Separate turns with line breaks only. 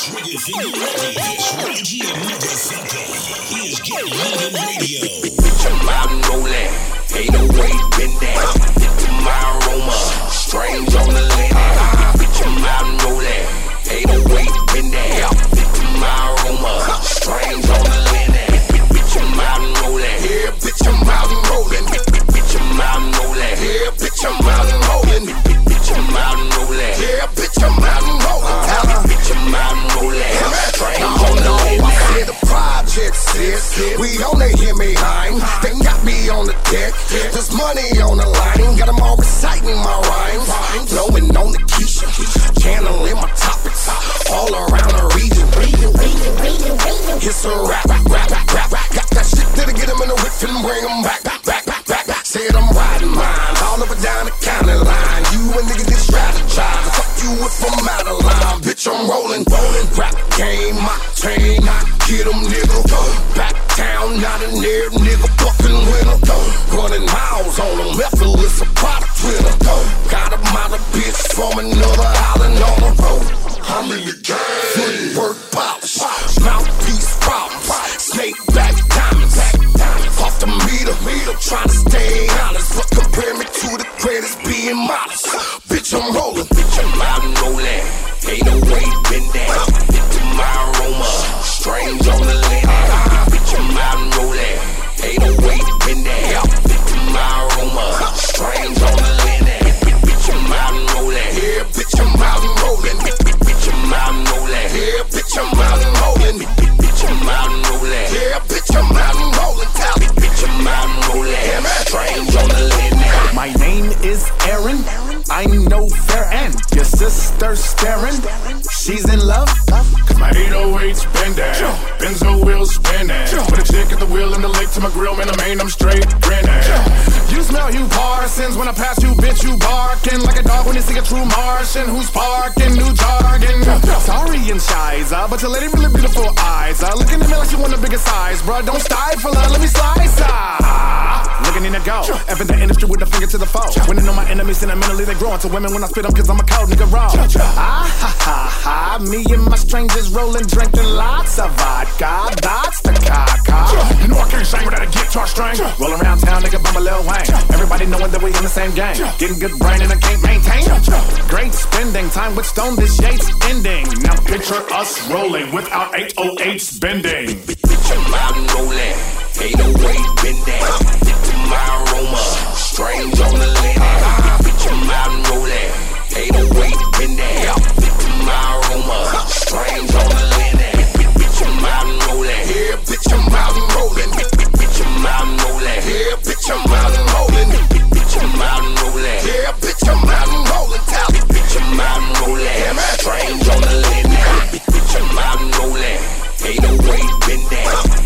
Trigger finger ready. This right here, motherfucker, is Get Moving Radio.
Bitch, I'm out and rolling. Ain't no way been there. My aroma, strange on the land. Bitch, I'm out and rolling. Ain't no way been there. My aroma, strange on the land. Bitch, I'm out and rolling. Yeah, bitch, I'm out and rolling. Bitch, I'm out and rolling. Yeah, bitch, I'm out and rolling. Bitch, I'm out and rolling. Yeah, bitch, I'm out and rolling. Bitch, I'm out and rolling. Strange on the land.
Yeah, the project says we only hear me line. They got me on the deck. There's money on the line. Got them all reciting my rhymes. Blowing on the Keisha. Channeling my topics all around the region. It's a rap. Got that shit that'll get them in the whip and bring them back. Said I'm riding mine all over down the county line. You a nigga get strategize. Fuck you if I'm out of line. Bitch, I'm rolling. Rap game, my team. Get them, nigga. Back town, not in there, nigga. Fucking winner. Running miles on them. Effortless, a product winner. Got a mother bitch from another island on the road. I'm in the game. Footwork polish. Mouthpiece problems. Snake back diamonds. Off the meter. Trying to stay honest. But compare me to the greatest being modest. Bitch, I'm rolling.
Bitch, I'm out and rolling. Ain't no way been there. My aroma, strange on the land. Bitch, I'm out and rolling. Ain't no way been there. My aroma, strange on the land. Bitch, I'm out and rolling.
Yeah, bitch, I'm out and rolling.
Bitch, I'm out and rolling.
Yeah, bitch, I'm out and rolling.
Bitch, I'm out and rolling.
Yeah, bitch, I'm out and rolling.
Bitch, I'm out and rolling. Strange on the land.
My name is Aaron. I'm no fair end. Your sister's staring. She's in love.
Cause my 808's bending. Benzo wheels spinning. Put a chick at the wheel in the lake to my grill. Man, I'm straight grinning. You smell you Parsons. When I pass you, bitch, you barking like a dog when you see a true Martian who's parking new jargon.
Sorry and shies, but your lady really beautiful eyes. Looking at me like she want the biggest size. Bruh, don't stifle her, let me slice her. Looking in the go. Up in the industry with a finger to the foe. Winning on my enemies sentimentally, they growing to women when I spit them cause I'm a cold nigga raw. Me and my strangers rolling, drinking lots of vodka. That's the caca.
You know I can't sing without a guitar string.
Roll around town, nigga, by my Lil Wayne. Everybody knowing that we in the same game. Getting good brain and I can't maintain. Great spending time with Stone, this yates ending.
Now picture us rolling without 808's bending.
Bitch, I'm out and rolling. Ain't no way been there. My aroma, strange on the land. Bitch, I'm out and rolling. Ain't no way been there. My aroma, strange on the land. Bitch, I'm out and rolling.
Yeah, bitch, I'm out and rolling.
Bitch, I'm out and rolling.
Yeah, bitch, I'm out and rolling.
Bitch, I'm out and rolling.
Yeah, bitch, I'm out and rolling.
Bitch, I'm out and rolling. Strange on the land. Bitch, I'm out and rolling. Ain't no way been there.